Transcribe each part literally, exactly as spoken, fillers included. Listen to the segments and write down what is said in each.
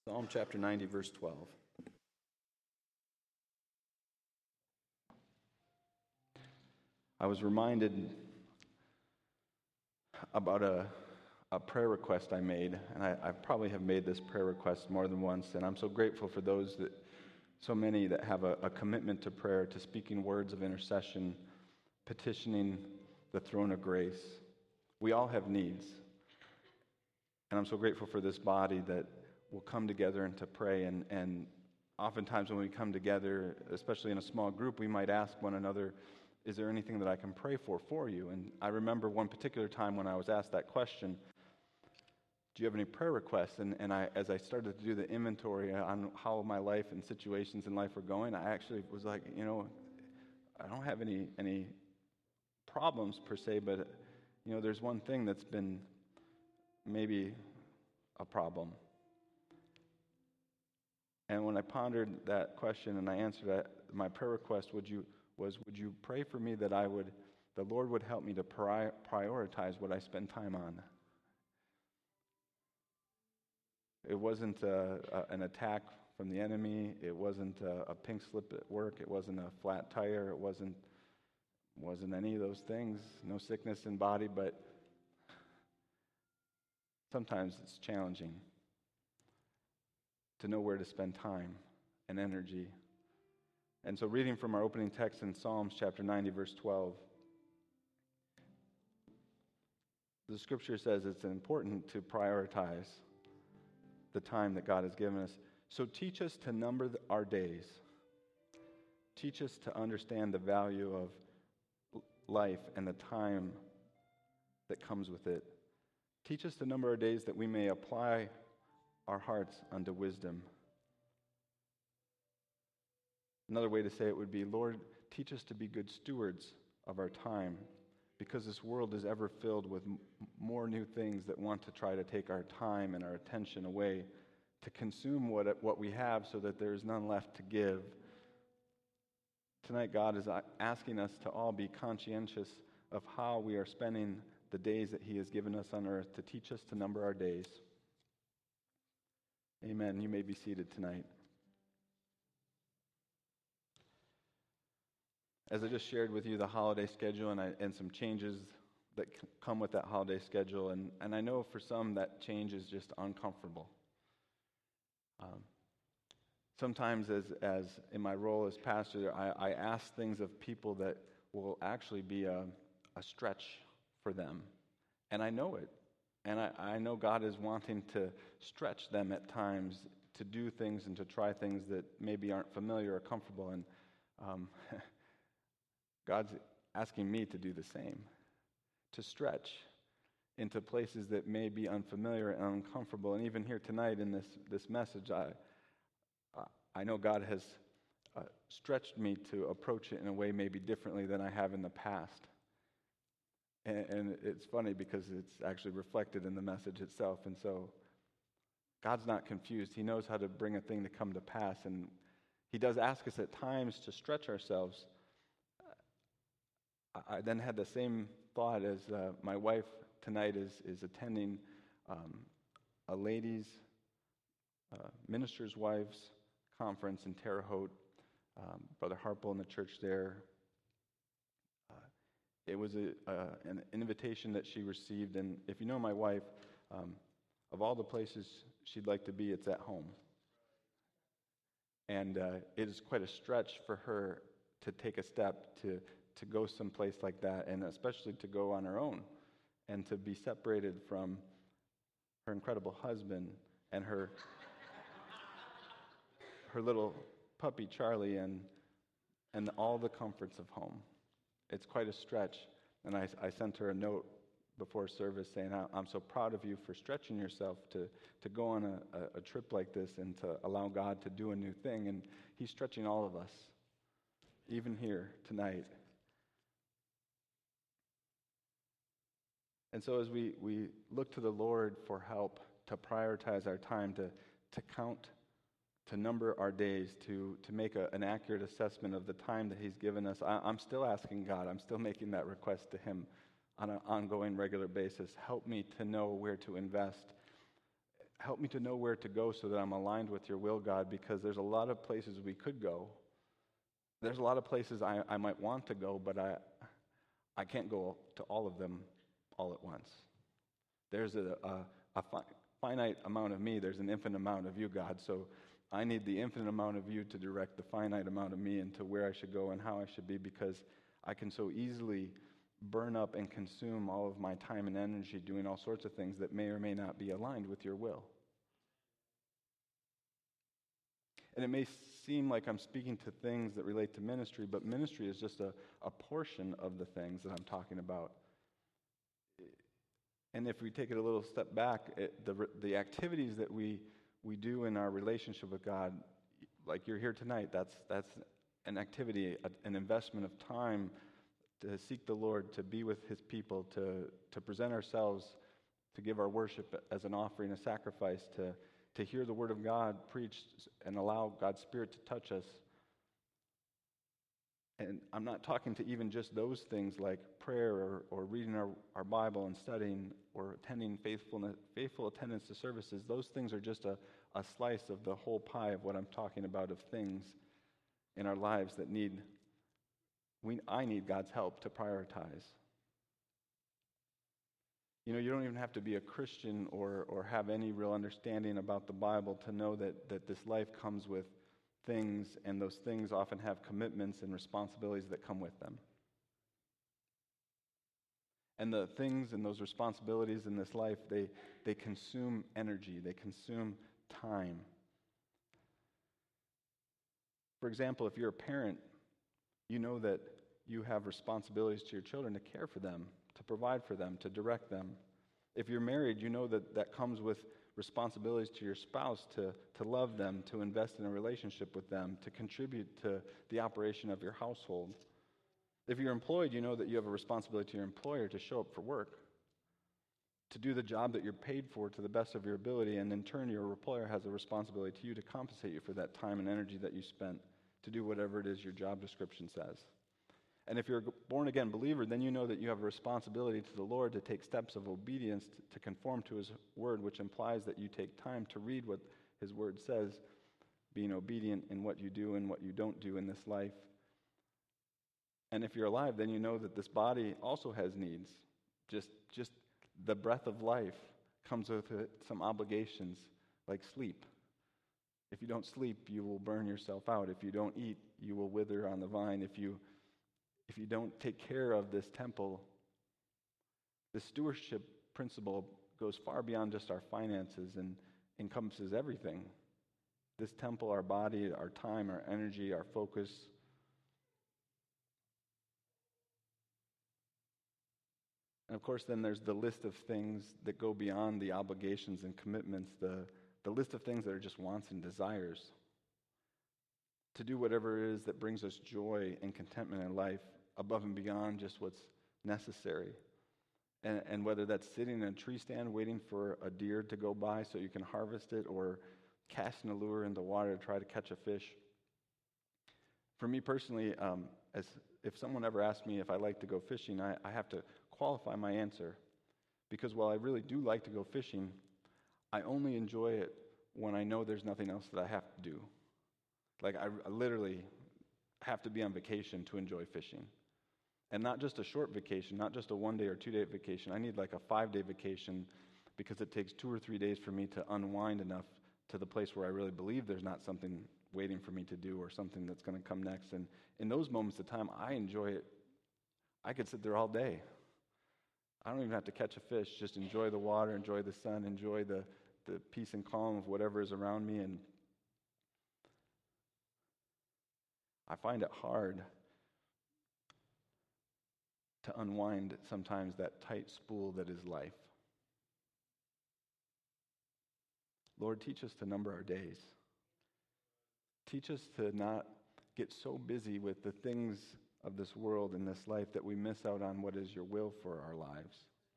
Psalm chapter ninety, verse twelve. I was reminded about a, a prayer request I made, and I, I probably have made this prayer request more than once, and I'm so grateful for those that, so many that have a, a commitment to prayer, to speaking words of intercession, petitioning the throne of grace. We all have needs, and I'm so grateful for this body that will come together and to pray, and, and oftentimes when we come together, especially in a small group, we might ask one another, is there anything that I can pray for for you? And I remember one particular time when I was asked that question, do you have any prayer requests? And, and I, as I started to do the inventory on how my life and situations in life were going, I actually was like, you know, I don't have any any problems per se, but, you know, there's one thing that's been maybe a problem. And when I pondered that question and I answered that, my prayer request would you was, would you pray for me that I would, the Lord would help me to pri- prioritize what I spend time on. It wasn't a, a, an attack from the enemy. It wasn't a, a pink slip at work. It wasn't a flat tire. It wasn't wasn't any of those things. No sickness in body, but sometimes it's challenging to know where to spend time and energy. And so reading from our opening text in Psalms chapter ninety, verse twelve, the scripture says it's important to prioritize the time that God has given us. So teach us to number our days. Teach us to understand the value of life and the time that comes with it. Teach us to number our days that we may apply our hearts unto wisdom. Another way to say it would be, Lord, teach us to be good stewards of our time, because this world is ever filled with m- more new things that want to try to take our time and our attention away, to consume what, what we have so that there is none left to give. Tonight, God is asking us to all be conscientious of how we are spending the days that He has given us on earth, to teach us to number our days. Amen. You may be seated tonight. As I just shared with you the holiday schedule and, I, and some changes that c- come with that holiday schedule, and, and I know for some that change is just uncomfortable. Um, sometimes as, as in my role as pastor, I, I ask things of people that will actually be a, a stretch for them. And I know it. And I, I know God is wanting to stretch them at times to do things and to try things that maybe aren't familiar or comfortable. And um, God's asking me to do the same, to stretch into places that may be unfamiliar and uncomfortable. And even here tonight in this, this message, I I know God has uh, stretched me to approach it in a way maybe differently than I have in the past. And, and it's funny because it's actually reflected in the message itself. And so God's not confused. He knows how to bring a thing to come to pass. And He does ask us at times to stretch ourselves. I then had the same thought as uh, my wife tonight is is attending um, a ladies' uh, ministers' wives conference in Terre Haute. Um, Brother Harple and the church there. Uh, it was a, uh, an invitation that she received, and if you know my wife, um, of all the places she'd like to be, it's at home. And uh, it is quite a stretch for her to take a step to to go someplace like that, and especially to go on her own, and to be separated from her incredible husband and her her little puppy Charlie, and and all the comforts of home. It's quite a stretch, and I, I sent her a note before service saying, I'm so proud of you for stretching yourself to, to go on a, a, a trip like this and to allow God to do a new thing, and He's stretching all of us, even here tonight. And so as we, we look to the Lord for help to prioritize our time, to, to count, to number our days, to, to make a, an accurate assessment of the time that He's given us, I, I'm still asking God, I'm still making that request to Him on an ongoing, regular basis. Help me to know where to invest. Help me to know where to go so that I'm aligned with your will, God, because there's a lot of places we could go. There's a lot of places I, I might want to go, but I I can't go to all of them all at once. There's a, a, a fi- finite amount of me. There's an infinite amount of you, God. So I need the infinite amount of you to direct the finite amount of me into where I should go and how I should be, because I can so easily burn up and consume all of my time and energy doing all sorts of things that may or may not be aligned with your will. And it may seem like I'm speaking to things that relate to ministry, but ministry is just a, a portion of the things that I'm talking about. And if we take it a little step back, it, the the activities that we we do in our relationship with God, like you're here tonight, that's that's an activity, a, an investment of time to seek the Lord, to be with his people, to to present ourselves, to give our worship as an offering, a sacrifice, to to hear the word of God preached and allow God's Spirit to touch us. And I'm not talking to even just those things like prayer or, or reading our, our Bible and studying or attending faithfulness, faithful attendance to services. Those things are just a, a slice of the whole pie of what I'm talking about, of things in our lives that need, we, I need God's help to prioritize. You know, you don't even have to be a Christian or or have any real understanding about the Bible to know that, that this life comes with things, and those things often have commitments and responsibilities that come with them. And the things and those responsibilities in this life, they, they consume energy, they consume time. For example, if you're a parent, you know that you have responsibilities to your children to care for them, to provide for them, to direct them. If you're married, you know that that comes with responsibilities to your spouse, to, to love them, to invest in a relationship with them, to contribute to the operation of your household. If you're employed, you know that you have a responsibility to your employer to show up for work, to do the job that you're paid for to the best of your ability, and in turn your employer has a responsibility to you to compensate you for that time and energy that you spent to do whatever it is your job description says. And if you're a born-again believer, then you know that you have a responsibility to the Lord to take steps of obedience to conform to his word, which implies that you take time to read what his word says, being obedient in what you do and what you don't do in this life. And if you're alive, then you know that this body also has needs. Just, just the breath of life comes with it some obligations, like sleep. If you don't sleep, you will burn yourself out. If you don't eat, you will wither on the vine. If you If you don't take care of this temple, the stewardship principle goes far beyond just our finances and encompasses everything. This temple, our body, our time, our energy, our focus. And of course, then there's the list of things that go beyond the obligations and commitments, the, the list of things that are just wants and desires. To do whatever it is that brings us joy and contentment in life, above and beyond just what's necessary. And, and whether that's sitting in a tree stand waiting for a deer to go by so you can harvest it, or casting a lure in the water to try to catch a fish. For me personally, um, as if someone ever asked me if I like to go fishing, I, I have to qualify my answer. Because while I really do like to go fishing, I only enjoy it when I know there's nothing else that I have to do. Like I, I literally have to be on vacation to enjoy fishing. And not just a short vacation, not just a one-day or two-day vacation. I need like a five-day vacation because it takes two or three days for me to unwind enough to the place where I really believe there's not something waiting for me to do or something that's going to come next. And in those moments of time, I enjoy it. I could sit there all day. I don't even have to catch a fish. Just enjoy the water, enjoy the sun, enjoy the, the peace and calm of whatever is around me. And I find it hard to unwind sometimes that tight spool that is life. Lord, teach us to number our days. Teach us to not get so busy with the things of this world and this life that we miss out on what is your will for our lives.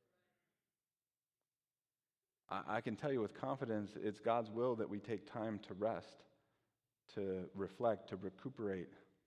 I, I can tell you with confidence, it's God's will that we take time to rest, to reflect, to recuperate.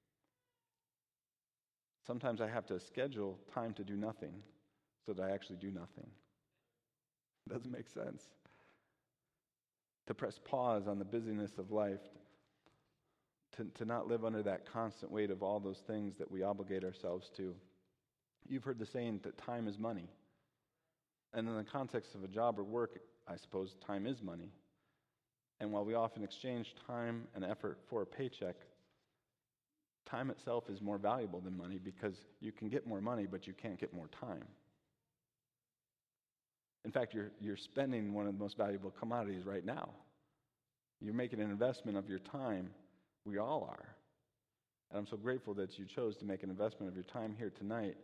Sometimes I have to schedule time to do nothing so that I actually do nothing. It doesn't make sense. to press pause on the busyness of life, to, to not live under that constant weight of all those things that we obligate ourselves to. You've heard the saying that time is money. And in the context of a job or work, I suppose time is money. And while we often exchange time and effort for a paycheck, time itself is more valuable than money, because you can get more money, but you can't get more time. In fact, you're, you're spending one of the most valuable commodities right now. You're making an investment of your time. We all are. And I'm so grateful that you chose to make an investment of your time here tonight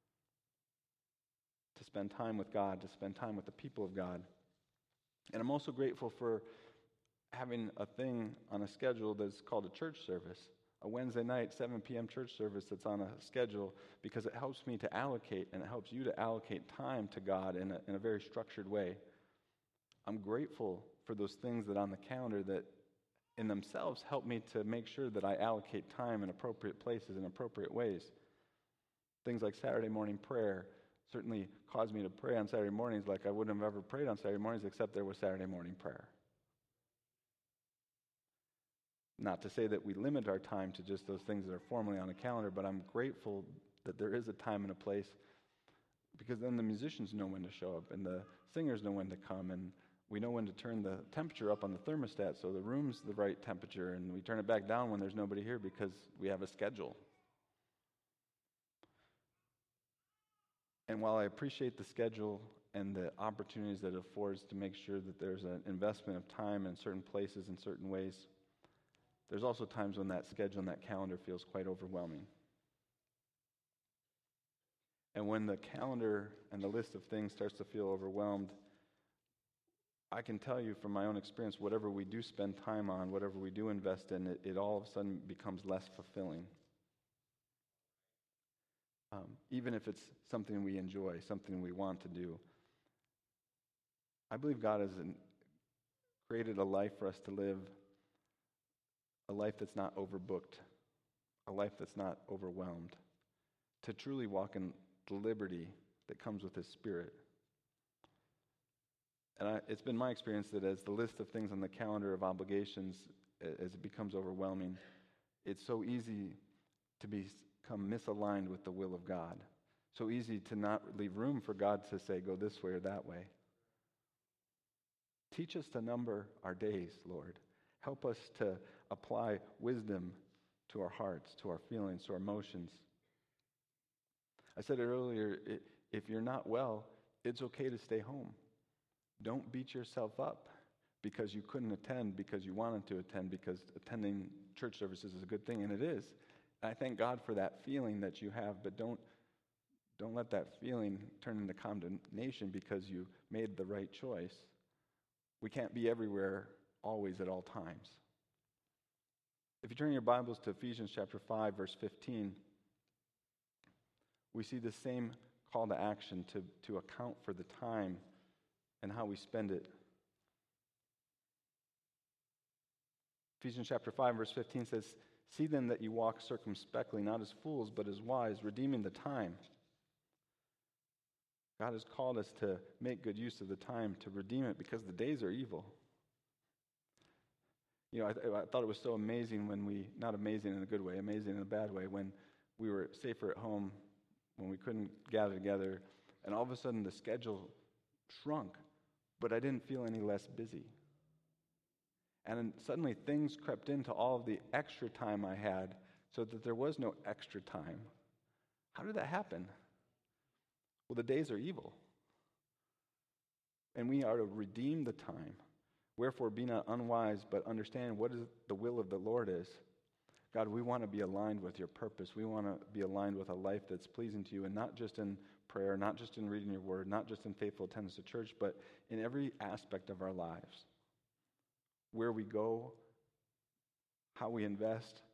to spend time with God, to spend time with the people of God. And I'm also grateful for having a thing on a schedule that's called a church service, a Wednesday night, seven p.m. church service that's on a schedule, because it helps me to allocate, and it helps you to allocate time to God in a, in a very structured way. I'm grateful for those things that on the calendar that in themselves help me to make sure that I allocate time in appropriate places in appropriate ways. Things like Saturday morning prayer certainly cause me to pray on Saturday mornings like I wouldn't have ever prayed on Saturday mornings, except there was Saturday morning prayer. Not to say that we limit our time to just those things that are formally on a calendar, but I'm grateful that there is a time and a place, because then the musicians know when to show up and the singers know when to come, and we know when to turn the temperature up on the thermostat so the room's the right temperature, and we turn it back down when there's nobody here because we have a schedule. And while I appreciate the schedule and the opportunities that it affords to make sure that there's an investment of time in certain places in certain ways, there's also times when that schedule and that calendar feels quite overwhelming. And when the calendar and the list of things starts to feel overwhelmed, I can tell you from my own experience, whatever we do spend time on, whatever we do invest in, it, it all of a sudden becomes less fulfilling. Um, even if it's something we enjoy, something we want to do. I believe God has an, created a life for us to live, a life that's not overbooked, a life that's not overwhelmed, to truly walk in the liberty that comes with His Spirit. And I, it's been my experience that as the list of things on the calendar of obligations, as it becomes overwhelming, it's so easy to become misaligned with the will of God. So easy to not leave room for God to say, go this way or that way. Teach us to number our days, Lord. Help us to apply wisdom to our hearts, to our feelings, to our emotions. I said it earlier, if you're not well, it's okay to stay home. Don't beat yourself up because you couldn't attend, because you wanted to attend, because attending church services is a good thing, and it is. And I thank God for that feeling that you have, but don't, don't let that feeling turn into condemnation because you made the right choice. We can't be everywhere, always, at all times. If you turn your Bibles to Ephesians chapter five, verse fifteen, we see the same call to action to, to account for the time and how we spend it. Ephesians chapter five, verse fifteen says, "See then that you walk circumspectly, not as fools, but as wise, redeeming the time." God has called us to make good use of the time, to redeem it, because the days are evil. You know, I, th- I thought it was so amazing when we, not amazing in a good way, amazing in a bad way, when we were safer at home, when we couldn't gather together, and all of a sudden the schedule shrunk, but I didn't feel any less busy. And then suddenly things crept into all of the extra time I had so that there was no extra time. How did that happen? Well, the days are evil. And we are to redeem the time. Wherefore, be not unwise, but understand what is the will of the Lord is. God, we want to be aligned with your purpose. We want to be aligned with a life that's pleasing to you, and not just in prayer, not just in reading your word, not just in faithful attendance to church, but in every aspect of our lives. Where we go, how we invest.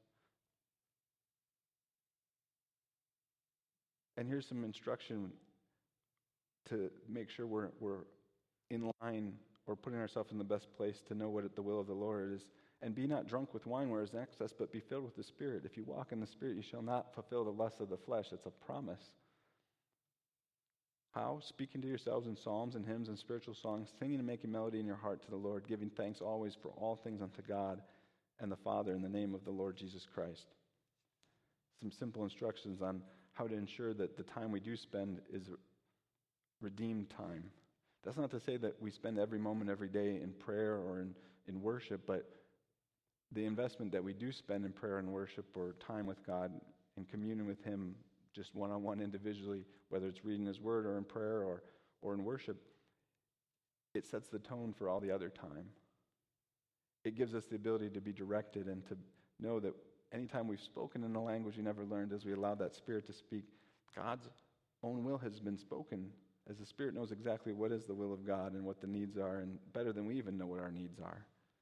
And here's some instruction to make sure we're, we're in line or putting ourselves in the best place to know what the will of the Lord is. And be not drunk with wine where is excess, but be filled with the Spirit. If you walk in the Spirit, you shall not fulfill the lusts of the flesh. It's a promise. How? Speaking to yourselves in psalms and hymns and spiritual songs, singing and making melody in your heart to the Lord, giving thanks always for all things unto God and the Father in the name of the Lord Jesus Christ. Some simple instructions on how to ensure that the time we do spend is redeemed time. That's not to say that we spend every moment every day in prayer or in, in worship, but the investment that we do spend in prayer and worship or time with God in communion with Him, just one-on-one individually, whether it's reading His Word or in prayer or, or in worship, it sets the tone for all the other time. It gives us the ability to be directed and to know that anytime we've spoken in a language we never learned, as we allow that Spirit to speak, God's own will has been spoken, as the Spirit knows exactly what is the will of God and what the needs are, and better than we even know what our needs are.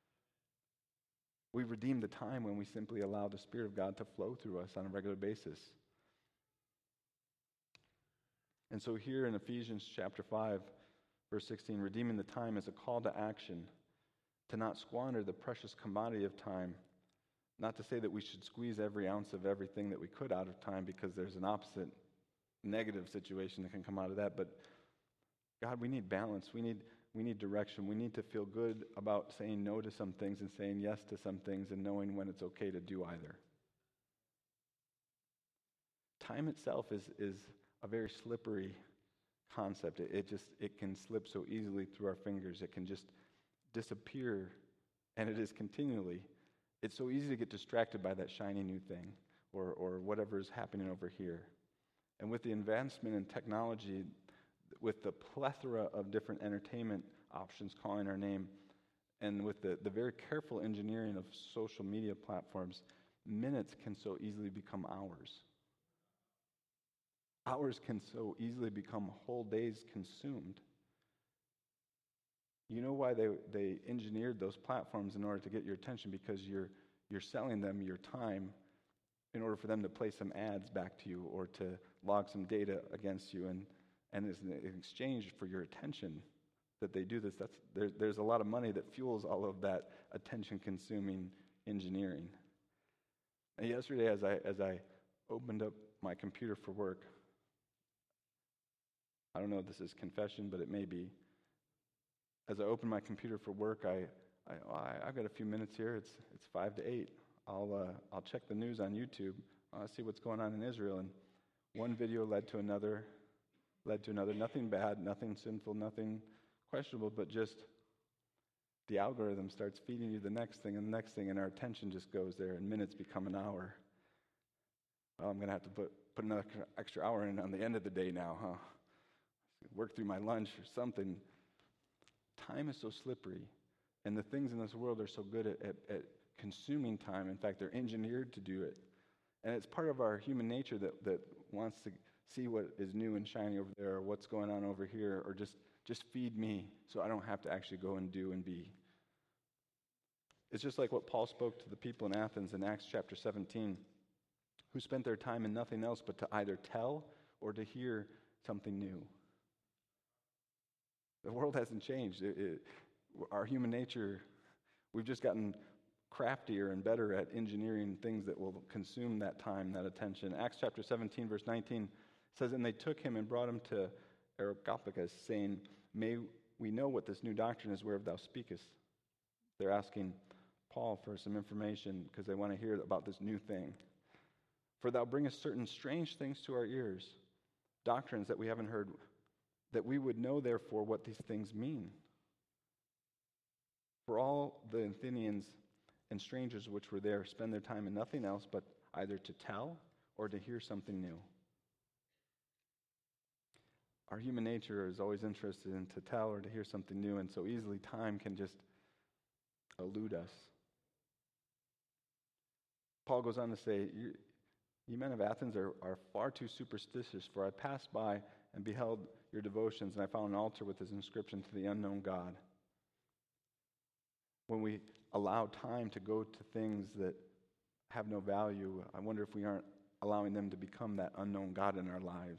We redeem the time when we simply allow the Spirit of God to flow through us on a regular basis. And so here in Ephesians chapter five, verse sixteen, redeeming the time is a call to action, to not squander the precious commodity of time. Not to say that we should squeeze every ounce of everything that we could out of time, because there's an opposite negative situation that can come out of that. But God, we need balance. We need we need direction. We need to feel good about saying no to some things and saying yes to some things, and knowing when it's okay to do either. Time itself is is a very slippery concept. It, it just it can slip so easily through our fingers. It can just disappear, and it is continually. It's so easy to get distracted by that shiny new thing or or whatever is happening over here. And with the advancement in technology, with the plethora of different entertainment options calling our name, and with the, the very careful engineering of social media platforms, minutes can so easily become hours. Hours can so easily become whole days consumed. You know why they, they engineered those platforms in order to get your attention? Because you're you're selling them your time in order for them to play some ads back to you or to log some data against you, and and as an exchange for your attention that they do this. That's there, there's a lot of money that fuels all of that attention-consuming engineering. And yesterday, as I as I opened up my computer for work, I don't know if this is confession, but it may be. As I opened my computer for work, I, I, I I've got a few minutes here. It's it's five to eight. I'll uh, I'll check the news on YouTube. Uh, see what's going on in Israel, and one video led to another, led to another. Nothing bad, nothing sinful, nothing questionable, but just the algorithm starts feeding you the next thing and the next thing, and our attention just goes there, and minutes become an hour. Well, I'm gonna have to put put another extra hour in on the end of the day now, huh? Work through my lunch or something. Time is so slippery, and the things in this world are so good at, at, at consuming time. In fact, they're engineered to do it. And it's part of our human nature that, that wants to see what is new and shiny over there, or what's going on over here, or just, just feed me so I don't have to actually go and do and be. It's just like what Paul spoke to the people in Athens in Acts chapter seventeen, who spent their time in nothing else but to either tell or to hear something new. The world hasn't changed. It, it, our human nature, we've just gotten craftier and better at engineering things that will consume that time, that attention. Acts chapter seventeen, verse nineteen says, "And they took him and brought him to Areopagus, saying, 'May we know what this new doctrine is whereof thou speakest.'" They're asking Paul for some information because they want to hear about this new thing. "For thou bringest certain strange things to our ears, doctrines that we haven't heard, that we would know therefore what these things mean. For all the Athenians and strangers which were there spend their time in nothing else but either to tell or to hear something new." Our human nature is always interested in to tell or to hear something new, and so easily time can just elude us. Paul goes on to say, "You, you men of Athens are, are far too superstitious, for I passed by and beheld your devotions, and I found an altar with this inscription, to the unknown God." When we allow time to go to things that have no value, I wonder if we aren't allowing them to become that unknown God in our lives.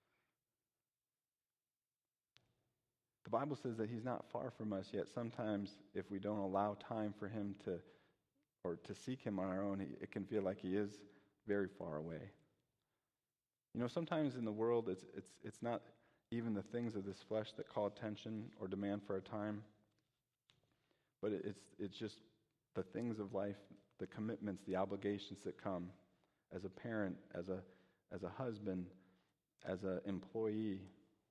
The Bible says that he's not far from us, yet sometimes if we don't allow time for him to, or to seek him on our own, it can feel like he is very far away. You know, sometimes in the world, it's it's it's not even the things of this flesh that call attention or demand for our time. But it- it's it's just the things of life, the commitments, the obligations that come as a parent, as a as a husband, as an employee.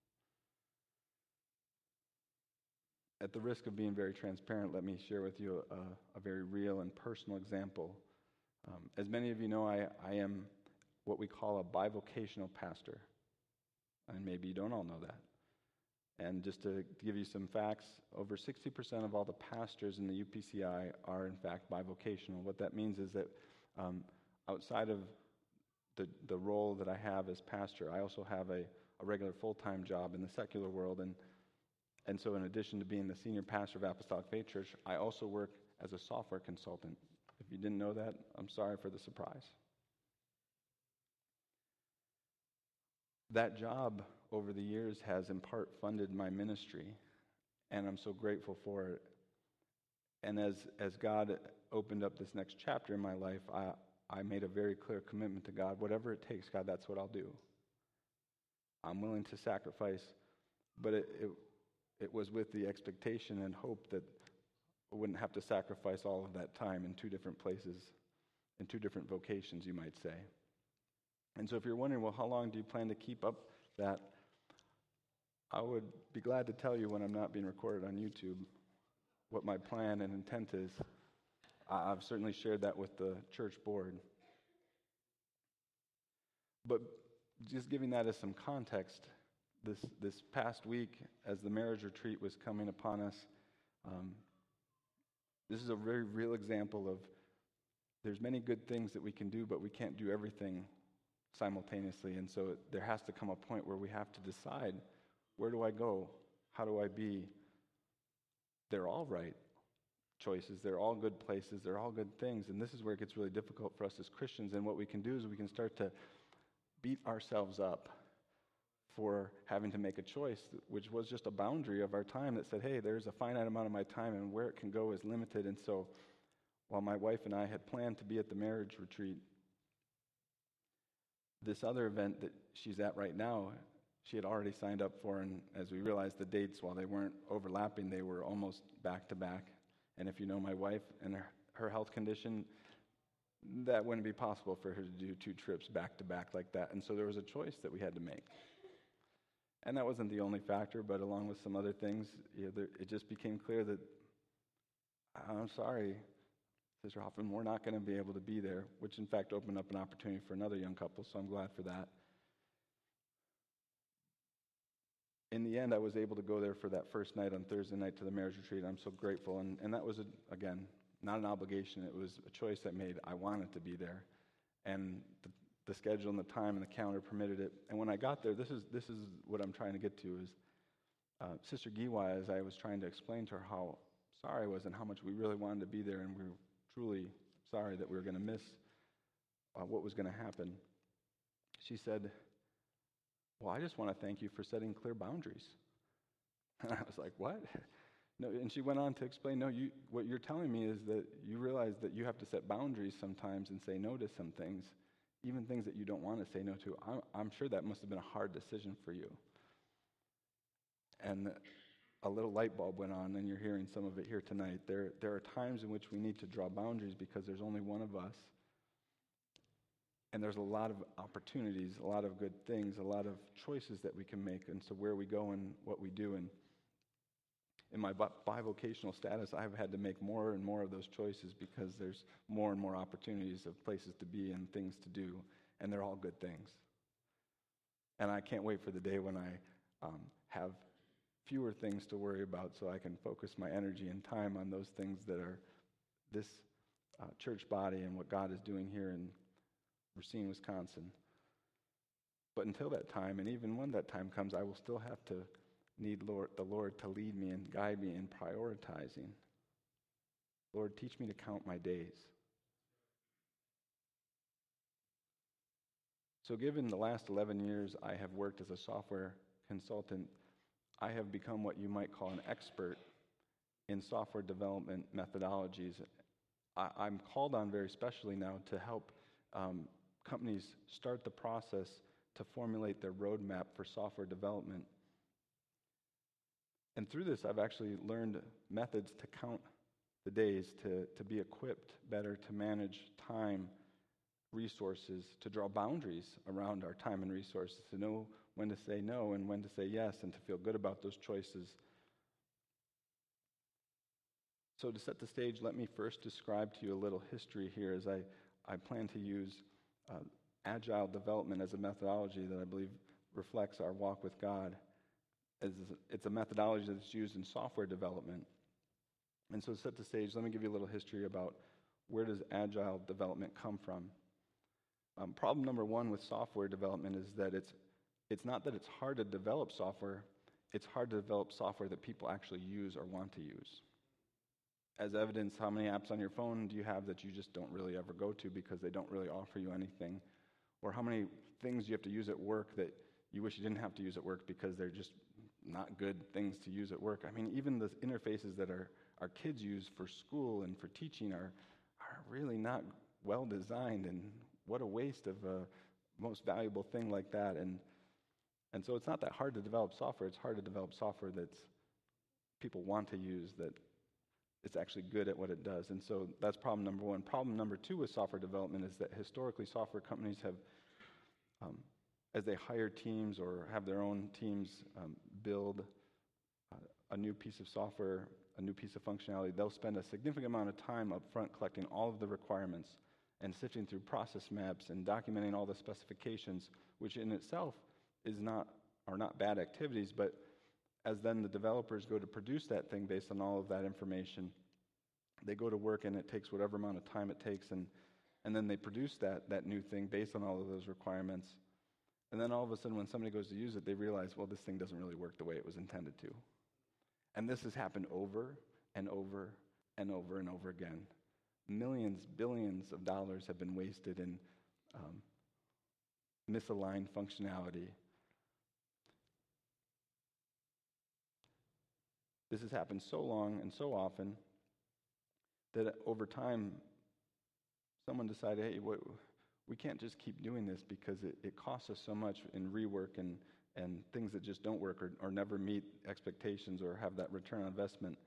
At the risk of being very transparent, let me share with you a, a very real and personal example. Um, as many of you know, I, I am what we call a bivocational pastor. And maybe you don't all know that. And just to give you some facts, over sixty percent of all the pastors in the U P C I are in fact bivocational. What that means is that um, outside of the, the role that I have as pastor, I also have a, a regular full-time job in the secular world. And And so in addition to being the senior pastor of Apostolic Faith Church, I also work as a software consultant. If you didn't know that, I'm sorry for the surprise. That job over the years has in part funded my ministry, and I'm so grateful for it. And as, as God opened up this next chapter in my life, I, I made a very clear commitment to God. Whatever it takes, God, that's what I'll do. I'm willing to sacrifice, but it, it It was with the expectation and hope that I wouldn't have to sacrifice all of that time in two different places, in two different vocations, you might say. And so if you're wondering, well, how long do you plan to keep up that? I would be glad to tell you when I'm not being recorded on YouTube what my plan and intent is. I've certainly shared that with the church board. But just giving that as some context, This this past week, as the marriage retreat was coming upon us, um, this is a very real example of there's many good things that we can do, but we can't do everything simultaneously. And so there has to come a point where we have to decide, where do I go? How do I be? They're all right choices. They're all good places. They're all good things. And this is where it gets really difficult for us as Christians. And what we can do is we can start to beat ourselves up for having to make a choice, which was just a boundary of our time that said, hey, there's a finite amount of my time and where it can go is limited. And so while my wife and I had planned to be at the marriage retreat, this other event that she's at right now, she had already signed up for, and as we realized the dates, while they weren't overlapping, they were almost back to back. And if you know my wife and her, her health condition, that wouldn't be possible for her to do two trips back to back like that. And so there was a choice that we had to make. And that wasn't the only factor, but along with some other things, you know, there, it just became clear that, I'm sorry, Sister Hoffman, we're not going to be able to be there, which in fact opened up an opportunity for another young couple, so I'm glad for that. In the end, I was able to go there for that first night on Thursday night to the marriage retreat. I'm so grateful, and, and that was, a, again, not an obligation. It was a choice I made. I wanted to be there, and the The schedule and the time and the calendar permitted it. And when I got there, this is this is what I'm trying to get to is uh, Sister Giwa, as I was trying to explain to her how sorry I was and how much we really wanted to be there, and we were truly sorry that we were going to miss uh, what was going to happen. She said, well, I just want to thank you for setting clear boundaries. And I was like, what? No, and she went on to explain, no, you, what you're telling me is that you realize that you have to set boundaries sometimes and say no to some things, even things that you don't want to say no to. I'm, I'm sure that must have been a hard decision for you. And a little light bulb went on, and you're hearing some of it here tonight. There, there are times in which we need to draw boundaries because there's only one of us. And there's a lot of opportunities, a lot of good things, a lot of choices that we can make, and so where we go and what we do. And in my bivocational status, I've had to make more and more of those choices because there's more and more opportunities of places to be and things to do, and they're all good things. And I can't wait for the day when I um, have fewer things to worry about so I can focus my energy and time on those things that are this uh, church body and what God is doing here in Racine, Wisconsin. But until that time, and even when that time comes, I will still have to need Lord, the Lord to lead me and guide me in prioritizing. Lord, teach me to count my days. So given the last eleven years I have worked as a software consultant, I have become what you might call an expert in software development methodologies. I, I'm called on very specially now to help um, companies start the process to formulate their roadmap for software development. And through this, I've actually learned methods to count the days, to, to be equipped better to manage time, resources, to draw boundaries around our time and resources, to know when to say no and when to say yes, and to feel good about those choices. So to set the stage, let me first describe to you a little history here, as I, I plan to use uh, agile development as a methodology that I believe reflects our walk with God. As it's a methodology that's used in software development. And so to set the stage, let me give you a little history about where does agile development come from. Um, problem number one with software development is that it's it's not that it's hard to develop software, it's hard to develop software that people actually use or want to use. As evidence, how many apps on your phone do you have that you just don't really ever go to because they don't really offer you anything? Or how many things you have to use at work that you wish you didn't have to use at work because they're just not good things to use at work? I mean, even the interfaces that our, our kids use for school and for teaching are, are really not well designed, and what a waste of a most valuable thing like that. And and so it's not that hard to develop software. It's hard to develop software that's people want to use, that it's actually good at what it does. And so that's problem number one. Problem number two with software development is that historically software companies have, um, as they hire teams or have their own teams um, build uh, a new piece of software, a new piece of functionality, they'll spend a significant amount of time up front collecting all of the requirements and sifting through process maps and documenting all the specifications, which in itself is not are not bad activities, but as then the developers go to produce that thing based on all of that information, they go to work and it takes whatever amount of time it takes, and and then they produce that that new thing based on all of those requirements. And then all of a sudden when somebody goes to use it, they realize, well, this thing doesn't really work the way it was intended to. And this has happened over and over and over and over again. Millions, billions of dollars have been wasted in um, misaligned functionality. This has happened so long and so often that over time, someone decided, hey, what, we can't just keep doing this because it, it costs us so much in rework and, and things that just don't work or, or never meet expectations or have that return on investment.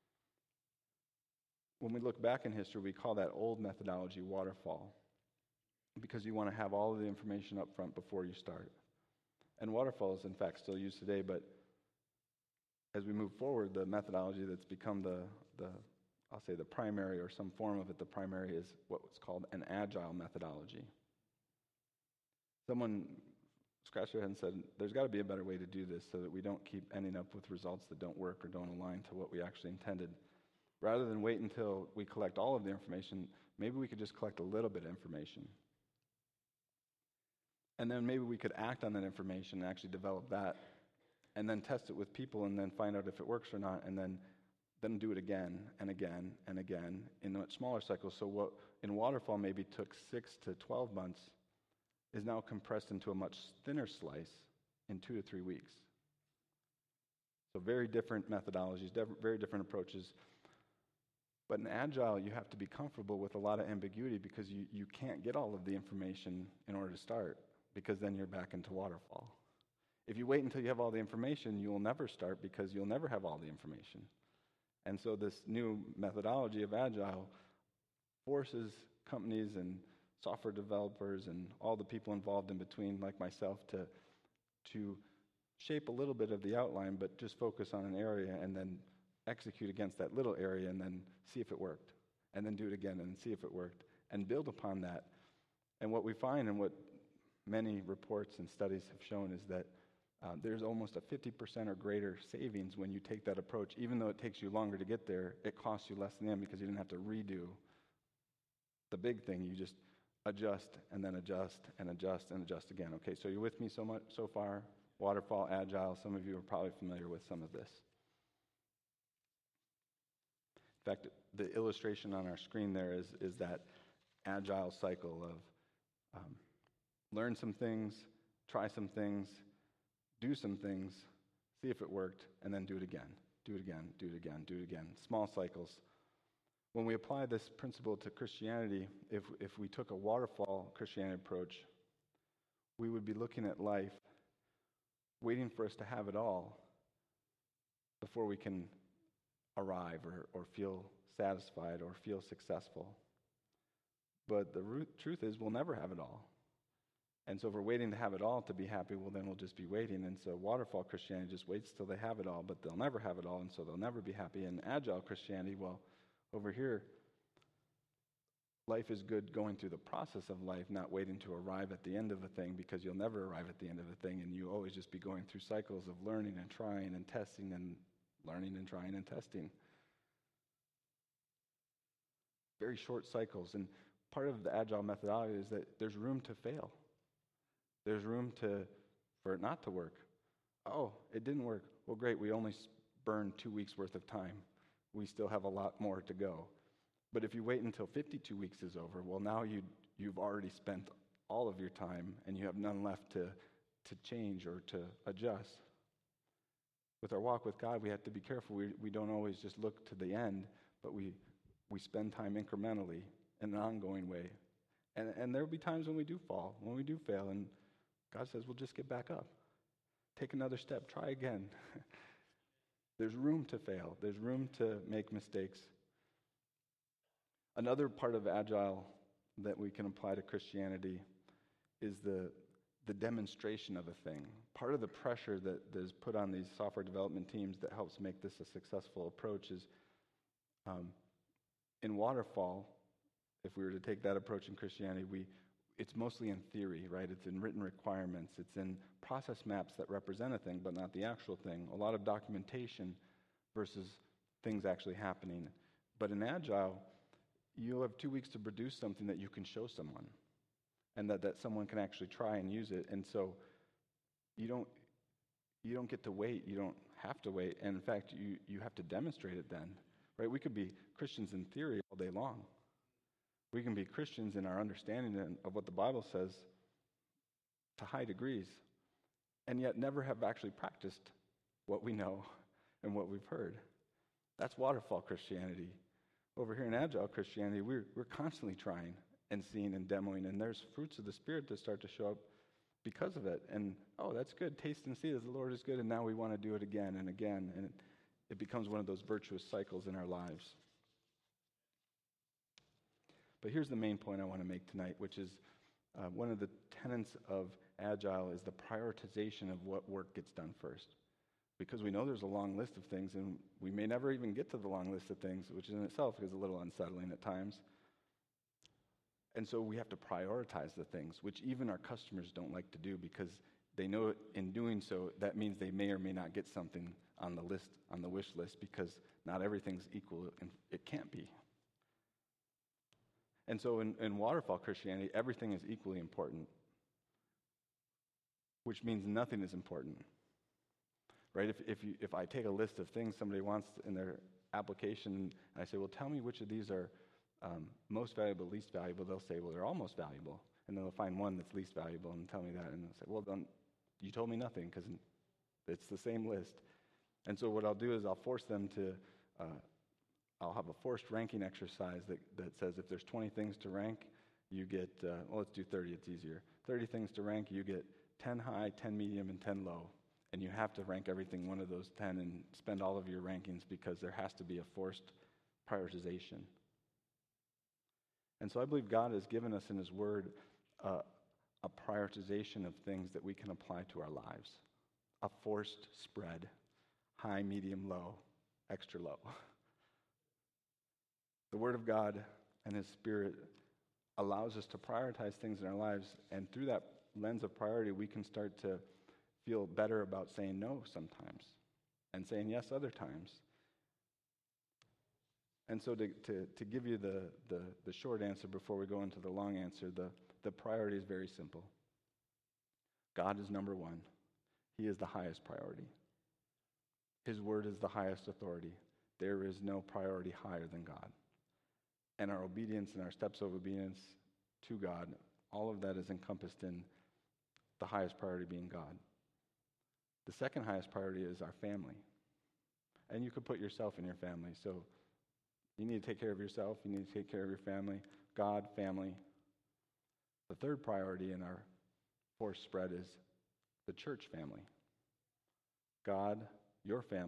When we look back in history, we call that old methodology waterfall, because you want to have all of the information up front before you start. And waterfall is in fact still used today, but as we move forward, the methodology that's become the, the, I'll say the primary, or some form of it, the primary, is what's called an agile methodology. Someone scratched their head and said, there's got to be a better way to do this so that we don't keep ending up with results that don't work or don't align to what we actually intended. Rather than wait until we collect all of the information, maybe we could just collect a little bit of information. And then maybe we could act on that information and actually develop that, and then test it with people and then find out if it works or not, and then then do it again and again and again in much smaller cycles. So what in waterfall maybe took six to twelve months is now compressed into a much thinner slice in two to three weeks. So very different methodologies, very different approaches. But in Agile, you have to be comfortable with a lot of ambiguity, because you, you can't get all of the information in order to start, because then you're back into waterfall. If you wait until you have all the information, you will never start, because you'll never have all the information. And so this new methodology of Agile forces companies and software developers and all the people involved in between, like myself, to, to shape a little bit of the outline, but just focus on an area and then execute against that little area and then see if it worked, and then do it again and see if it worked, and build upon that. And what we find, and what many reports and studies have shown, is that uh, there's almost a fifty percent or greater savings when you take that approach. Even though it takes you longer to get there, it costs you less in the end, because you didn't have to redo the big thing. You just adjust and then adjust and adjust and adjust again. Okay, so you're with me so much so far? Waterfall, Agile, some of you are probably familiar with some of this. In fact, the illustration on our screen there is, is that Agile cycle of um, learn some things, try some things, do some things, see if it worked, and then do it again, do it again, do it again, do it again. Small cycles. When we apply this principle to Christianity, if, if we took a waterfall Christianity approach, we would be looking at life, waiting for us to have it all, before we can arrive or, or feel satisfied or feel successful. But the root, truth is we'll never have it all. And so if we're waiting to have it all to be happy, well, then we'll just be waiting. And so waterfall Christianity just waits till they have it all, but they'll never have it all, and so they'll never be happy. And agile Christianity, well, over here, life is good going through the process of life, not waiting to arrive at the end of a thing, because you'll never arrive at the end of a thing, and you always just be going through cycles of learning and trying and testing and learning and trying and testing. Very short cycles. And part of the agile methodology is that there's room to fail. There's room to for it not to work. Oh, it didn't work. Well, great, we only burned two weeks worth of time. We still have a lot more to go. But if you wait until fifty-two weeks is over, well, now you, you've already spent all of your time and you have none left to, to change or to adjust. With our walk with God, we have to be careful. We, we don't always just look to the end, but we, we spend time incrementally in an ongoing way. And, and there will be times when we do fall, when we do fail, and God says, well, just get back up. Take another step. Try again. There's room to fail. There's room to make mistakes. Another part of agile that we can apply to Christianity is the, the demonstration of a thing. Part of the pressure that, that is put on these software development teams that helps make this a successful approach is um, in waterfall, if we were to take that approach in Christianity, we it's mostly in theory, right? It's in written requirements. It's in process maps that represent a thing, but not the actual thing. A lot of documentation versus things actually happening. But in Agile, you have two weeks to produce something that you can show someone, and that, that someone can actually try and use it. And so you don't you don't get to wait. You don't have to wait. And in fact, you, you have to demonstrate it then, right? We could be Christians in theory all day long. We can be Christians in our understanding of what the Bible says to high degrees, and yet never have actually practiced what we know and what we've heard. That's waterfall Christianity. Over here in Agile Christianity, we're, we're constantly trying and seeing and demoing, and there's fruits of the Spirit that start to show up because of it. And, oh, that's good. Taste and see that the Lord is good, and now we want to do it again and again, and it, it becomes one of those virtuous cycles in our lives. But here's the main point I want to make tonight, which is uh, one of the tenets of Agile is the prioritization of what work gets done first. Because we know there's a long list of things, and we may never even get to the long list of things, which in itself is a little unsettling at times. And so we have to prioritize the things, which even our customers don't like to do, because they know in doing so, that means they may or may not get something on the list, on the wish list, because not everything's equal, and it can't be. And so in, in waterfall Christianity, everything is equally important, which means nothing is important, right? If if, you, if I take a list of things somebody wants in their application, and I say, well, tell me which of these are um, most valuable, least valuable, they'll say, well, they're all most valuable. And then they'll find one that's least valuable and tell me that. And they'll say, well, then you told me nothing, because it's the same list. And so what I'll do is I'll force them to... Uh, I'll have a forced ranking exercise that, that says if there's twenty things to rank, you get, uh, well, let's do thirty, it's easier. thirty things to rank, you get ten high, ten medium, and ten low. And you have to rank everything one of those ten and spend all of your rankings, because there has to be a forced prioritization. And so I believe God has given us in His Word uh, a prioritization of things that we can apply to our lives. A forced spread, high, medium, low, extra low. The Word of God and His Spirit allows us to prioritize things in our lives, and through that lens of priority, we can start to feel better about saying no sometimes and saying yes other times. And so to, to, to give you the, the, the short answer before we go into the long answer, the, the priority is very simple. God is number one. He is the highest priority. His Word is the highest authority. There is no priority higher than God. And our obedience and our steps of obedience to God, all of that is encompassed in the highest priority being God. The second highest priority is our family. And you could put yourself in your family. So you need to take care of yourself. You need to take care of your family. God, family. The third priority in our force spread is the church family. God, your family,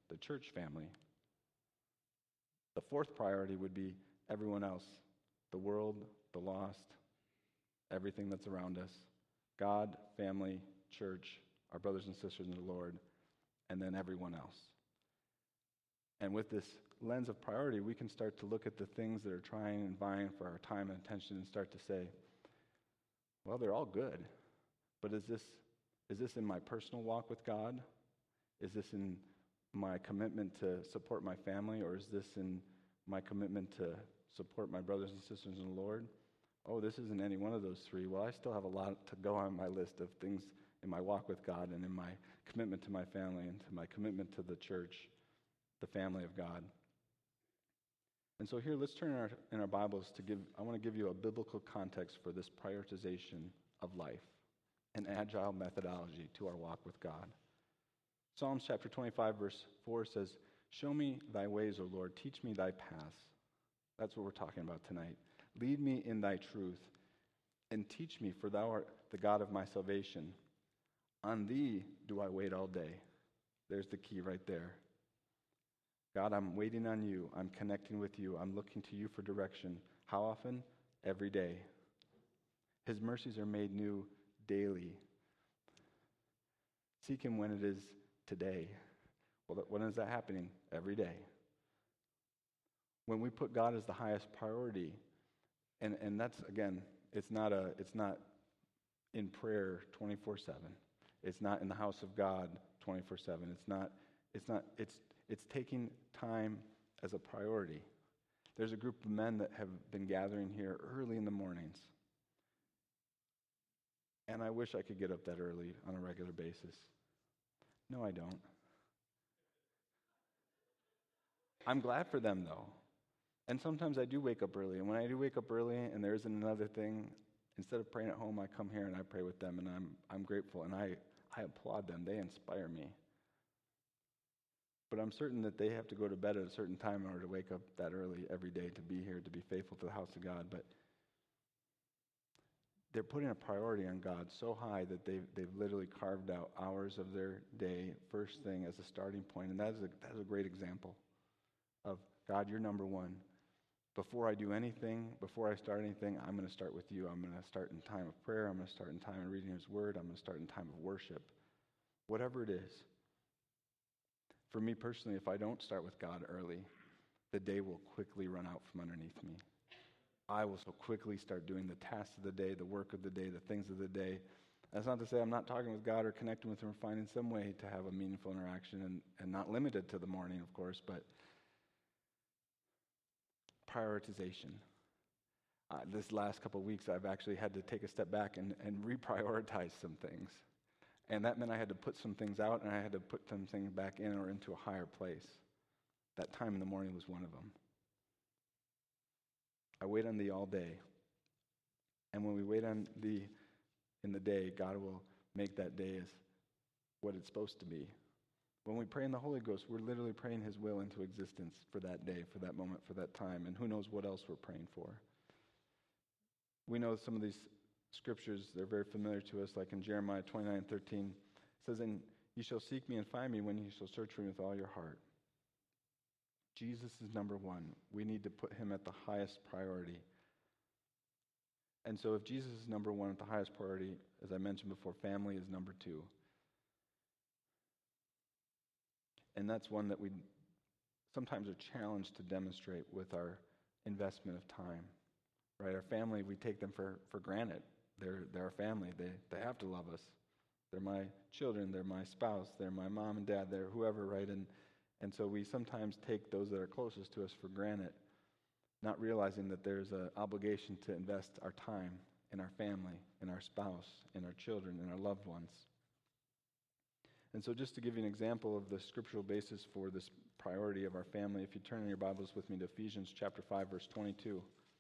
the church family. The fourth priority would be everyone else, the world, the lost, everything that's around us. God, family, church, our brothers and sisters in the Lord, and then everyone else. And with this lens of priority, we can start to look at the things that are trying and vying for our time and attention and start to say, well, they're all good, but is this is this in my personal walk with God? Is this in my commitment to support my family, or is this in my commitment to support my brothers and sisters in the Lord? Oh, this isn't any one of those three. Well, I still have a lot to go on my list of things in my walk with God and in my commitment to my family and to my commitment to the church, the family of God. And so here, let's turn in our, in our Bibles to give, I want to give you a biblical context for this prioritization of life, an agile methodology to our walk with God. Psalms chapter twenty-five, verse four says, "Show me thy ways, O Lord, teach me thy paths." That's what we're talking about tonight. "Lead me in thy truth, and teach me, for thou art the God of my salvation. On thee do I wait all day." There's the key right there. God, I'm waiting on you. I'm connecting with you. I'm looking to you for direction. How often? Every day. His mercies are made new daily. Seek him when it is today. Well, when is that happening? Every day. When we put God as the highest priority, and, and that's, again, it's not a it's not in prayer twenty-four seven. It's not in the house of God twenty-four seven. It's not, it's not, it's it's taking time as a priority. There's a group of men that have been gathering here early in the mornings. And I wish I could get up that early on a regular basis. No, I don't. I'm glad for them, though. And sometimes I do wake up early. And when I do wake up early and there isn't another thing, instead of praying at home, I come here and I pray with them. And I'm I'm grateful. And I, I applaud them. They inspire me. But I'm certain that they have to go to bed at a certain time in order to wake up that early every day to be here, to be faithful to the house of God. But they're putting a priority on God so high that they've, they've literally carved out hours of their day, first thing, as a starting point. And that is a, that is a great example of, God, you're number one. Before I do anything, before I start anything, I'm going to start with you. I'm going to start in time of prayer. I'm going to start in time of reading his word. I'm going to start in time of worship. Whatever it is. For me personally, if I don't start with God early, the day will quickly run out from underneath me. I will so quickly start doing the tasks of the day, the work of the day, the things of the day. That's not to say I'm not talking with God or connecting with him or finding some way to have a meaningful interaction, and, and not limited to the morning, of course, but prioritization. Uh, this last couple of weeks, I've actually had to take a step back and, and reprioritize some things. And that meant I had to put some things out, and I had to put some things back in or into a higher place. That time in the morning was one of them. I wait on thee all day. And when we wait on thee in the day, God will make that day as what it's supposed to be. When we pray in the Holy Ghost, we're literally praying his will into existence for that day, for that moment, for that time. And who knows what else we're praying for. We know some of these scriptures, they're very familiar to us, like in Jeremiah twenty-nine thirteen. It says, "And ye shall seek me and find me when ye shall search for me with all your heart." Jesus is number one. We need to put him at the highest priority. And so if Jesus is number one at the highest priority, as I mentioned before, family is number two. And that's one that we sometimes are challenged to demonstrate with our investment of time. Right? Our family, we take them for, for granted. They're, they're our family. They, they have to love us. They're my children. They're my spouse. They're my mom and dad. They're whoever, right? And And so we sometimes take those that are closest to us for granted, not realizing that there's an obligation to invest our time in our family, in our spouse, in our children, in our loved ones. And so just to give you an example of the scriptural basis for this priority of our family, if you turn in your Bibles with me to Ephesians chapter five, verse twenty-two.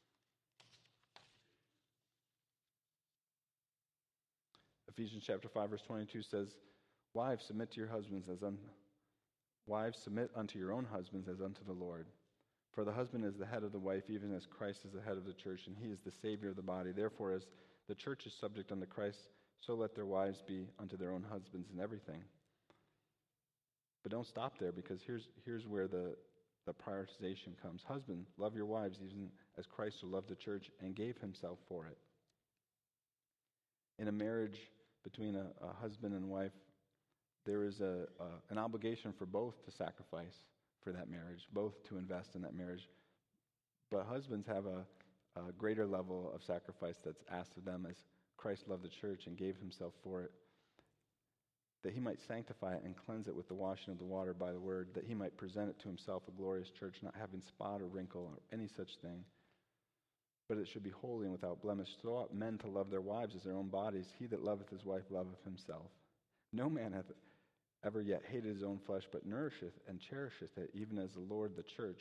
Ephesians chapter five, verse twenty-two says, "Wives, submit to your husbands as un... Wives, submit unto your own husbands as unto the Lord. For the husband is the head of the wife, even as Christ is the head of the church, and he is the Savior of the body. Therefore, as the church is subject unto Christ, so let their wives be unto their own husbands in everything." But don't stop there, because here's here's where the, the prioritization comes. Husband, love your wives even as Christ so loved the church and gave himself for it. In a marriage between a, a husband and wife, there is a, a an obligation for both to sacrifice for that marriage, both to invest in that marriage. But husbands have a, a greater level of sacrifice that's asked of them as Christ loved the church and gave himself for it, that he might sanctify it and cleanse it with the washing of the water by the word, that he might present it to himself a glorious church, not having spot or wrinkle or any such thing, but it should be holy and without blemish. So ought men to love their wives as their own bodies. He that loveth his wife loveth himself. No man hath ever yet hated his own flesh, but nourisheth and cherisheth it, even as the Lord the church.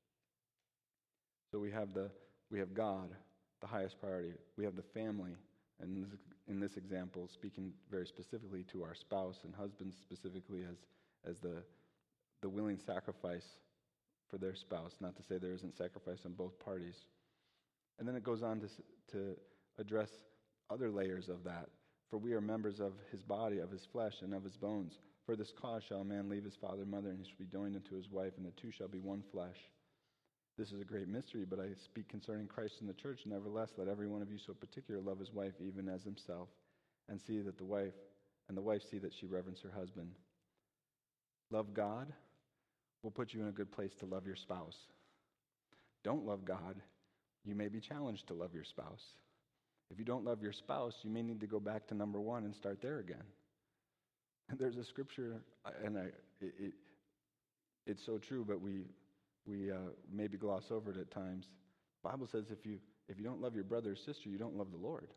So we have the we have God, the highest priority. We have the family, and in this, in this example, speaking very specifically to our spouse, and husbands specifically as as the the willing sacrifice for their spouse. Not to say there isn't sacrifice on both parties. And then it goes on to to address other layers of that. For we are members of his body, of his flesh, and of his bones. For this cause shall a man leave his father and mother, and he shall be joined unto his wife, and the two shall be one flesh. This is a great mystery, but I speak concerning Christ and the church. Nevertheless, let every one of you so particular love his wife even as himself, and see that the wife, and the wife see that she reverence her husband. Love God will put you in a good place to love your spouse. Don't love God, you may be challenged to love your spouse. If you don't love your spouse, you may need to go back to number one and start there again. There's a scripture, and I, it, it, it's so true, but we we uh, maybe gloss over it at times. The Bible says if you if you don't love your brother or sister, you don't love the Lord.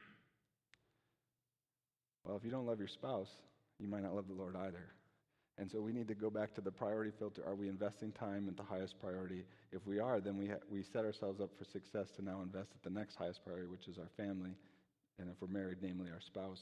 Well, if you don't love your spouse, you might not love the Lord either. And so we need to go back to the priority filter. Are we investing time at the highest priority? If we are, then we ha- we set ourselves up for success to now invest at the next highest priority, which is our family, and if we're married, namely our spouse.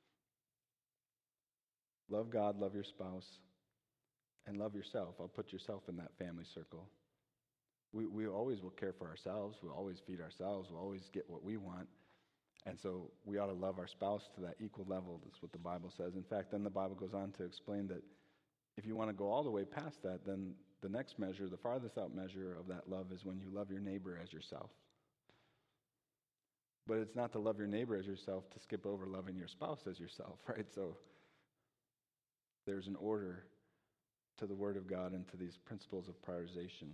Love God, love your spouse, and love yourself. I'll put yourself in that family circle. We we always will care for ourselves. We'll always feed ourselves. We'll always get what we want. And so we ought to love our spouse to that equal level. That's what the Bible says. In fact, then the Bible goes on to explain that if you want to go all the way past that, then the next measure, the farthest out measure of that love is when you love your neighbor as yourself. But it's not to love your neighbor as yourself to skip over loving your spouse as yourself, right? So there's an order to the Word of God and to these principles of prioritization.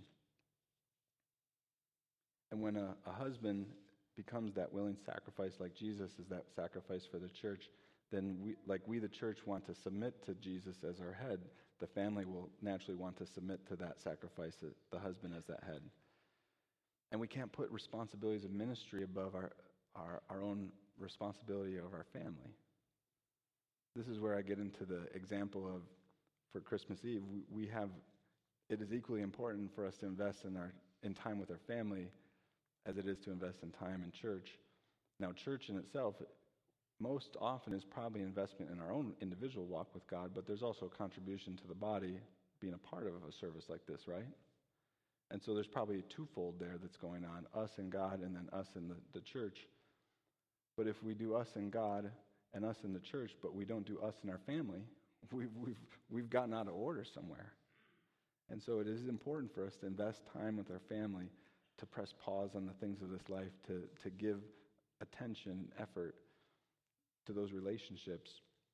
And when a, a husband becomes that willing sacrifice, like Jesus is that sacrifice for the church, then we, like we the church want to submit to Jesus as our head, the family will naturally want to submit to that sacrifice, the husband as that head. And we can't put responsibilities of ministry above our, our, our own responsibility of our family. This is where I get into the example of, for Christmas Eve, we, we have, it is equally important for us to invest in our in time with our family as it is to invest in time in church. Now, church in itself, most often is probably investment in our own individual walk with God, but there's also a contribution to the body being a part of a service like this, right? And so there's probably a twofold there that's going on, us and God and then us and the, the church. But if we do us and God and us in the church, but we don't do us and our family, we've, we've, we've gotten out of order somewhere. And so it is important for us to invest time with our family, to press pause on the things of this life, to, to give attention, effort to those relationships.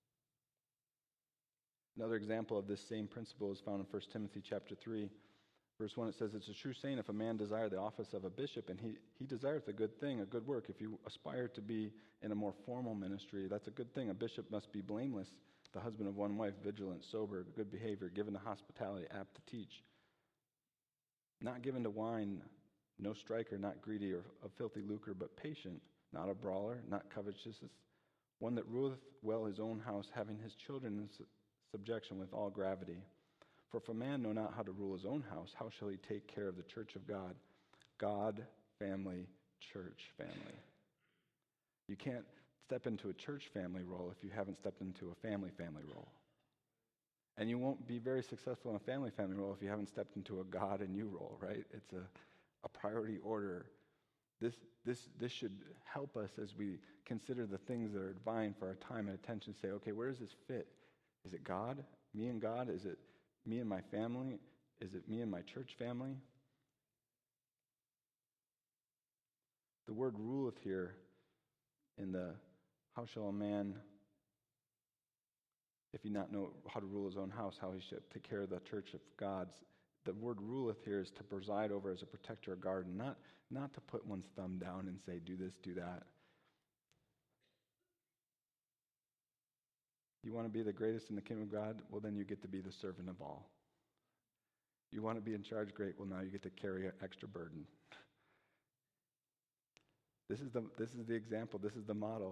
Another example of this same principle is found in First Timothy chapter three, verse one. It says, "It's a true saying, if a man desire the office of a bishop, and he, he desireth a good thing, a good work, if you aspire to be in a more formal ministry, that's a good thing. A bishop must be blameless, the husband of one wife, vigilant, sober, good behavior, given to hospitality, apt to teach, not given to wine, no striker, not greedy or of filthy lucre, but patient, not a brawler, not covetous, one that ruleth well his own house, having his children in su- subjection with all gravity. For if a man know not how to rule his own house, how shall he take care of the church of God?" God, family, church, family. You can't step into a church family role if you haven't stepped into a family family role. And you won't be very successful in a family family role if you haven't stepped into a God and you role, right? It's a, a priority order. This this this should help us as we consider the things that are vying for our time and attention. Say, okay, where does this fit? Is it God? Me and God? Is it me and my family? Is it me and my church family? The word ruleth here in the how shall a man, if he not know how to rule his own house, how he should take care of the church of God's. The word ruleth here is to preside over as a protector or guardian, not, not to put one's thumb down and say, do this, do that. You want to be the greatest in the kingdom of God? Well, then you get to be the servant of all. You want to be in charge? Great. Well, now you get to carry an extra burden. This is the this is the example. This is the model.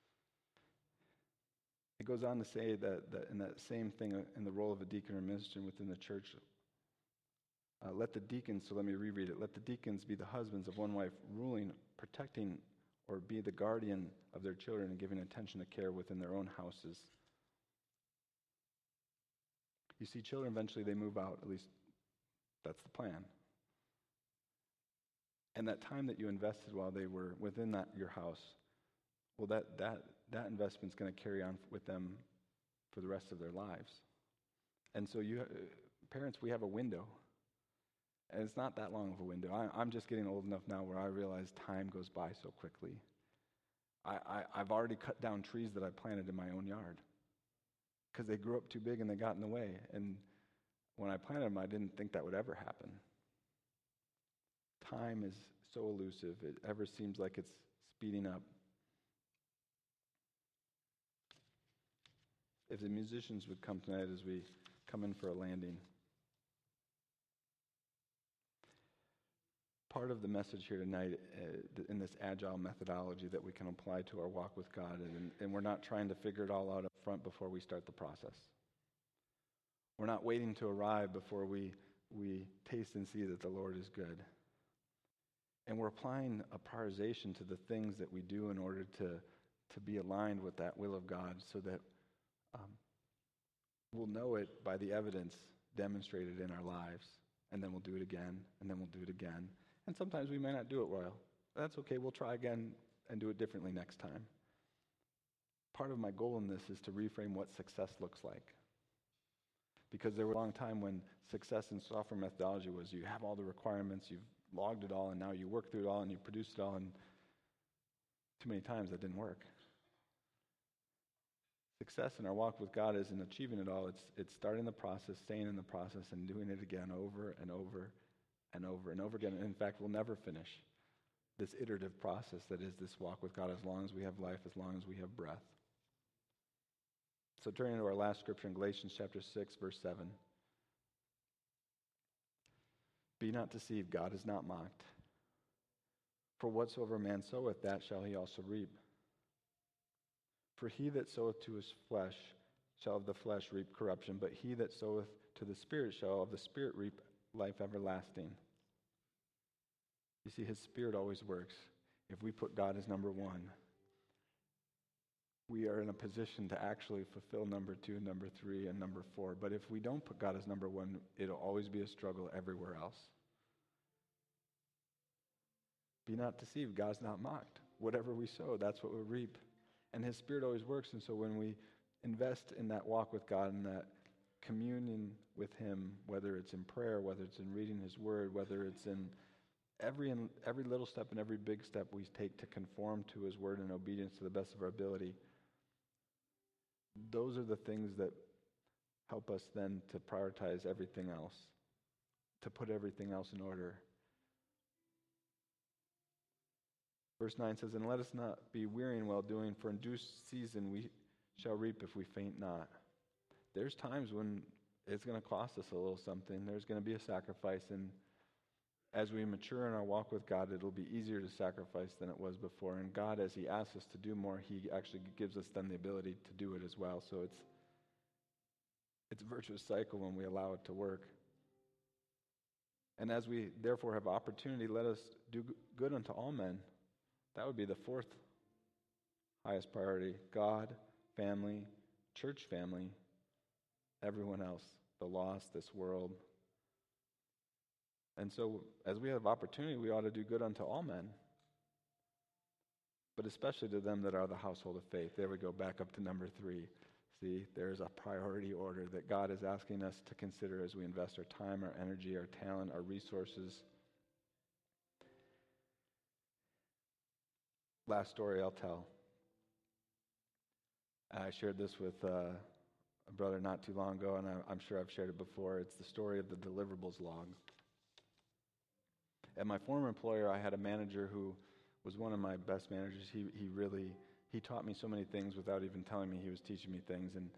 It goes on to say that, that in that same thing, uh, in the role of a deacon or minister within the church, uh, let the deacons, so let me reread it, let the deacons be the husbands of one wife, ruling, protecting, or be the guardian of their children and giving attention to care within their own houses. You see, children eventually they move out, at least that's the plan. And that time that you invested while they were within that your house, well, that that that investment's going to carry on with them for the rest of their lives. And so you, uh, parents, we have a window. And it's not that long of a window. I, I'm just getting old enough now where I realize time goes by so quickly. I, I, I've already cut down trees that I planted in my own yard because they grew up too big and they got in the way. And when I planted them, I didn't think that would ever happen. Time is so elusive. It ever seems like it's speeding up. If the musicians would come tonight as we come in for a landing. Part of the message here tonight uh, in this agile methodology that we can apply to our walk with God, and, and we're not trying to figure it all out up front before we start the process. We're not waiting to arrive before we, we taste and see that the Lord is good. And we're applying a prioritization to the things that we do in order to, to be aligned with that will of God so that um, we'll know it by the evidence demonstrated in our lives. And then we'll do it again, and then we'll do it again. And sometimes we may not do it well. That's okay, we'll try again and do it differently next time. Part of my goal in this is to reframe what success looks like. Because there was a long time when success in software methodology was you have all the requirements, you've logged it all, and now you work through it all and you produce it all, and too many times that didn't work. Success in our walk with God isn't achieving it all, it's, it's starting the process, staying in the process, and doing it again over and over and over and over again. And in fact, we'll never finish this iterative process that is this walk with God as long as we have life, as long as we have breath. So turning to our last scripture in Galatians chapter six, verse seven. Be not deceived, God is not mocked. For whatsoever a man soweth, that shall he also reap. For he that soweth to his flesh shall of the flesh reap corruption, but he that soweth to the Spirit shall of the Spirit reap life everlasting. You see, his Spirit always works. If we put God as number one, we are in a position to actually fulfill number two, number three, and number four. But if we don't put God as number one, it'll always be a struggle everywhere else. Be not deceived, God's not mocked. Whatever we sow, that's what we reap. And his Spirit always works. And so when we invest in that walk with God and that communion with him, whether it's in prayer, whether it's in reading his word, whether it's in every every little step and every big step we take to conform to his word in obedience to the best of our ability, those are the things that help us then to prioritize everything else, to put everything else in order. Verse nine says, and let us not be weary in well-doing, for in due season we shall reap if we faint not. There's times when it's going to cost us a little something. There's going to be a sacrifice, and as we mature in our walk with God, it'll be easier to sacrifice than it was before. And God, as he asks us to do more, he actually gives us then the ability to do it as well. So it's it's a virtuous cycle when we allow it to work. And as we therefore have opportunity, let us do good unto all men. That would be the fourth highest priority. God, family, church family, everyone else, the lost, this world. And so as we have opportunity, we ought to do good unto all men, but especially to them that are the household of faith. There we go, back up to number three. See, there's a priority order that God is asking us to consider as we invest our time, our energy, our talent, our resources. Last story I'll tell. I shared this with uh, a brother not too long ago, and I, I'm sure I've shared it before. It's the story of the deliverables log. At my former employer, I had a manager who was one of my best managers. He he really, he taught me so many things without even telling me he was teaching me things. And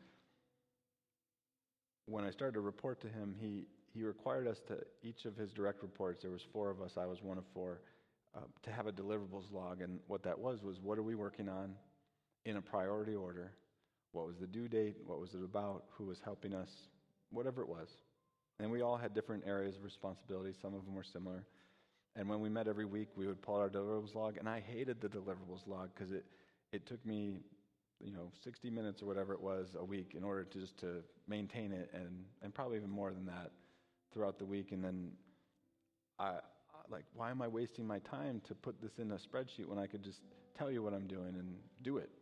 when I started to report to him, he, he required us to, each of his direct reports, there was four of us, I was one of four, uh, to have a deliverables log. And what that was, was what are we working on in a priority order? What was the due date? What was it about? Who was helping us? Whatever it was. And we all had different areas of responsibility. Some of them were similar. And when we met every week, we would pull out our deliverables log. And I hated the deliverables log because it, it took me, you know, sixty minutes or whatever it was a week in order to just to maintain it, and, and probably even more than that throughout the week. And then I, like, why am I wasting my time to put this in a spreadsheet when I could just tell you what I'm doing and do it?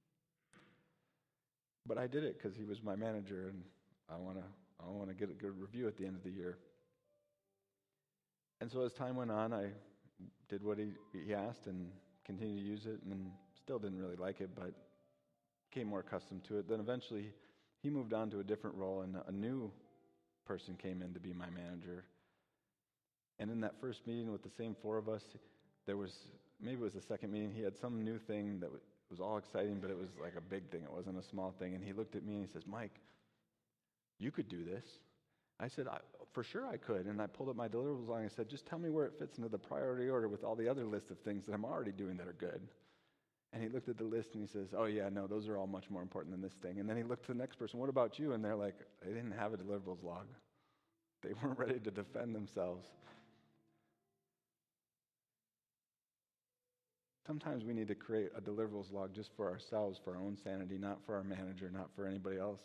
But I did it because he was my manager, and I want to I want to get a good review at the end of the year. And so as time went on, I did what he, he asked and continued to use it, and still didn't really like it, but became more accustomed to it. Then eventually he moved on to a different role, and a new person came in to be my manager. And in that first meeting with the same four of us, there was, maybe it was the second meeting, he had some new thing that was all exciting, but it was like a big thing. It wasn't a small thing. And he looked at me and he says, Mike, you could do this. I said, I, for sure I could. And I pulled up my deliverables log and I said, just tell me where it fits into the priority order with all the other list of things that I'm already doing that are good. And he looked at the list and he says, oh yeah, no, those are all much more important than this thing. And then he looked to the next person, what about you? And they're like, they didn't have a deliverables log. They weren't ready to defend themselves. Sometimes we need to create a deliverables log just for ourselves, for our own sanity, not for our manager, not for anybody else.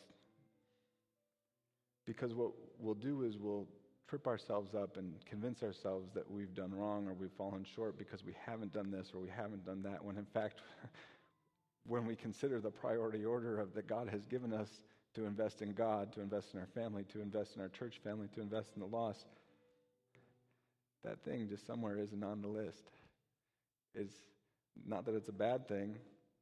Because what we'll do is we'll trip ourselves up and convince ourselves that we've done wrong or we've fallen short because we haven't done this or we haven't done that, when in fact, when we consider the priority order of that God has given us to invest in God, to invest in our family, to invest in our church family, to invest in the lost, that thing just somewhere isn't on the list. It's not that it's a bad thing,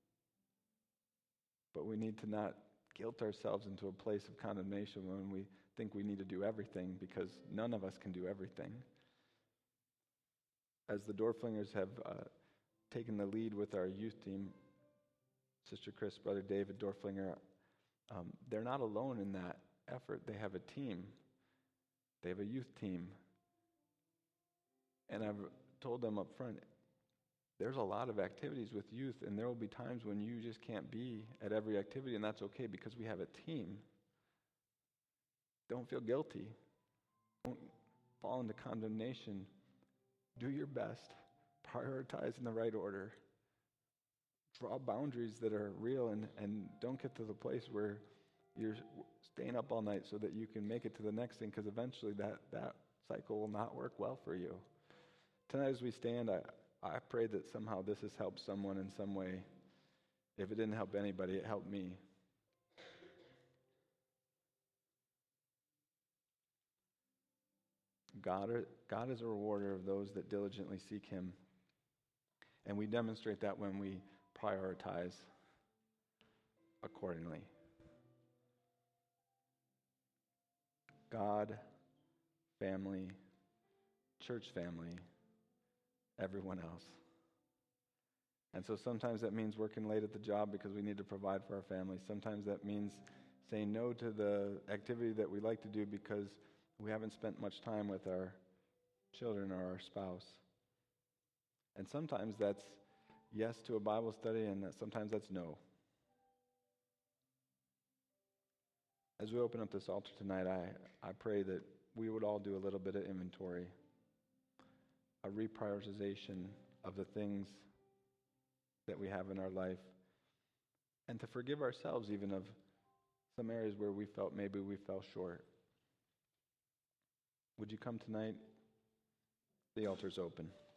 but we need to not guilt ourselves into a place of condemnation when we think we need to do everything, because none of us can do everything. As the Dorflingers have uh, taken the lead with our youth team, Sister Chris, Brother David Dorflinger, um, they're not alone in that effort. They have a team. They have a youth team. And I've told them up front, there's a lot of activities with youth, and there will be times when you just can't be at every activity, and that's okay because we have a team. Don't feel guilty. Don't fall into condemnation. Do your best. Prioritize in the right order. Draw boundaries that are real, and, and don't get to the place where you're staying up all night so that you can make it to the next thing, because eventually that, that cycle will not work well for you. Tonight as we stand, I, I pray that somehow this has helped someone in some way. If it didn't help anybody, it helped me. God, are, God is a rewarder of those that diligently seek Him. And we demonstrate that when we prioritize accordingly. God, family, church family, everyone else. And so sometimes that means working late at the job because we need to provide for our families. Sometimes that means saying no to the activity that we like to do because we haven't spent much time with our children or our spouse. And sometimes that's yes to a Bible study, and that sometimes that's no. As we open up this altar tonight, I, I pray that we would all do a little bit of inventory, a reprioritization of the things that we have in our life, and to forgive ourselves even of some areas where we felt maybe we fell short. Would you come tonight? The altar's open.